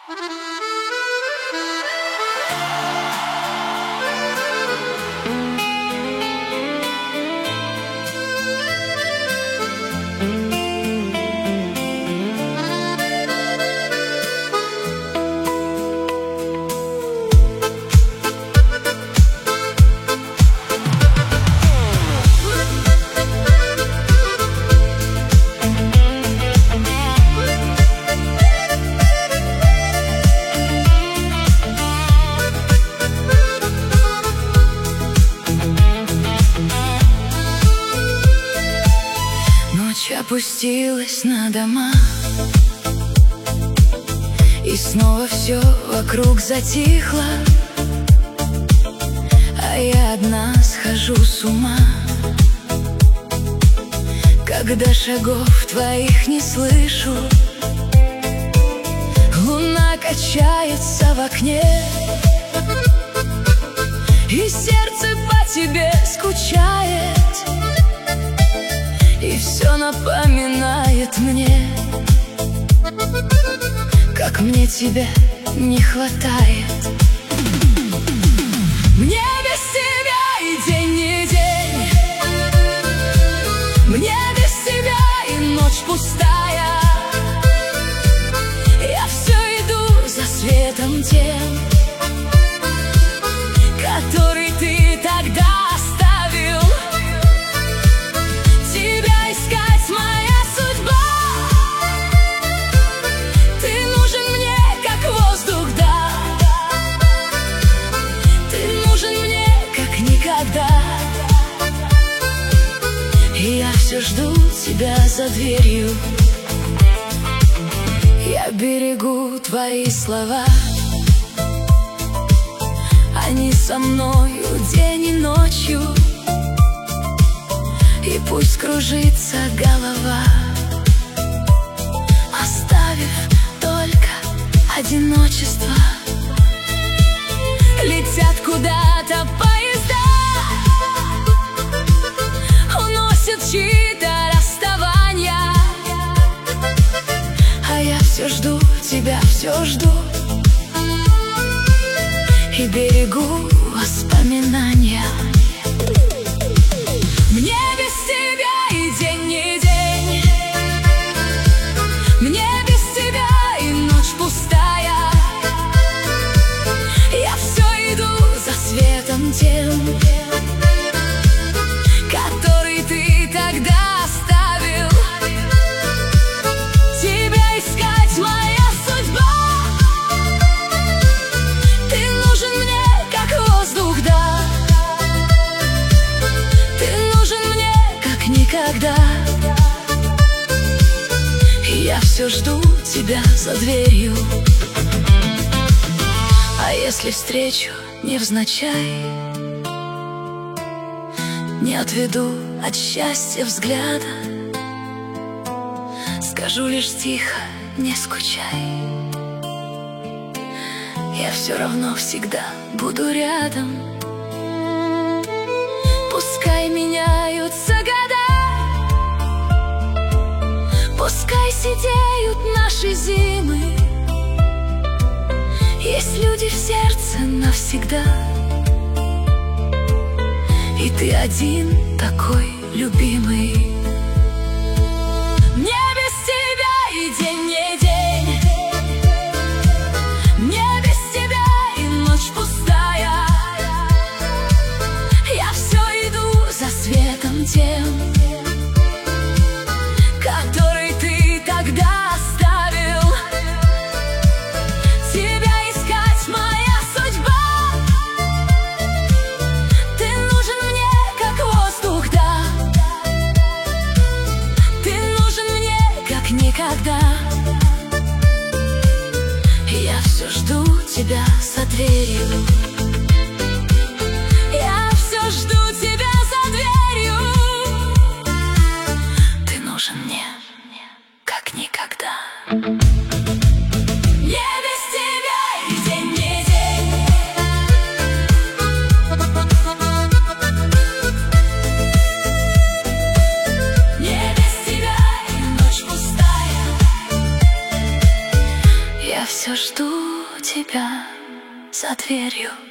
Опустилась на дома, и снова все вокруг затихло, а я одна схожу с ума, когда шагов твоих не слышу. Луна качается в окне, и сердце по тебе скучает, и все напоминает мне, как мне тебя не хватает. Мне без тебя и день не день, мне без тебя и ночь пустая. Я все иду за светом тем, который ты тогда оставил. Тебя искать моя судьба. Ты нужен мне, как воздух, да. Ты нужен мне, как никогда. И я все жду тебя за дверью. Я берегу твои слова, они со мною день и ночью. И пусть кружится голова, оставив только одиночество. Летят куда-то поезда, уносят чьи-то расставания, а я все жду тебя, все жду, и берегу воспоминания. Мне без тебя и день не день, мне без тебя и ночь пустая. Я все иду за светом тем, который ты тогда оставил. Тебя искать моя судьба. Ты нужен мне, как воздух, да. Никогда. И я все жду тебя за дверью. А если встречу невзначай, не отведу от счастья взгляда, скажу лишь тихо: не скучай. Я все равно всегда буду рядом. Пускай меняются года, пускай сидеют наши зимы, есть люди в сердце навсегда, и ты один такой любимый. Мне без тебя и день не день, мне без тебя и ночь пустая. Я все иду за светом тем, который ты тогда оставил. Тебя искать моя судьба. Ты нужен мне, как воздух, да. Ты нужен мне, как никогда. Я все жду тебя за дверью. Я все жду тебя за дверью. Ты нужен мне, как никогда. Я без тебя и день не день, не без тебя и ночь пустая. Я Я все жду тебя за дверью.